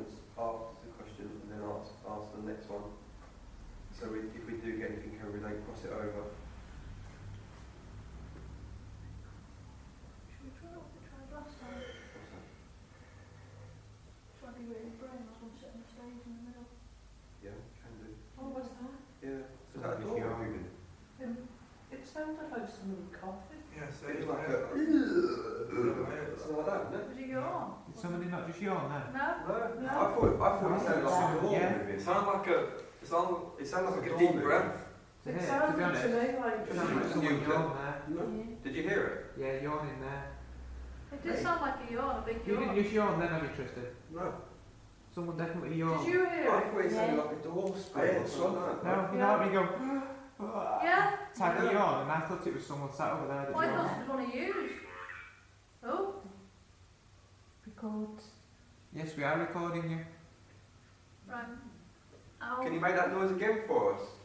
questions, ask the question, and then ask the next one. So if we do get anything, can we then cross it over? Should we try what we tried last time? What's that? Try to be really brave. I was going to sit on the stage in the middle. Yeah, can do. What was that? Yeah. So that door moving. It sounded like someone coughing. Yeah, so It's it's like like it's like that, isn't it? Was it yawn? Did somebody not just yawn then? No? No. I thought it sounded like a door Yeah. moving. it sounded like a door deep moving. breath. To It be sounded to honest, me like it sounded like someone yawned there. No. Yeah. Did you hear it? Yeah, yawning there. It did sound like a yawn, a big You didn't yawn. just yawn then, have you, Tristan? No. Someone definitely yawned. Did you hear I it? thought it sounded like a door spring or something like that. No, you know when you go Yeah? type of yawn, and I thought it was someone sat over there that Well, I yawned. thought it was one of you. Oh? record. Yes, we are recording you. Right. Can you make that noise again for us?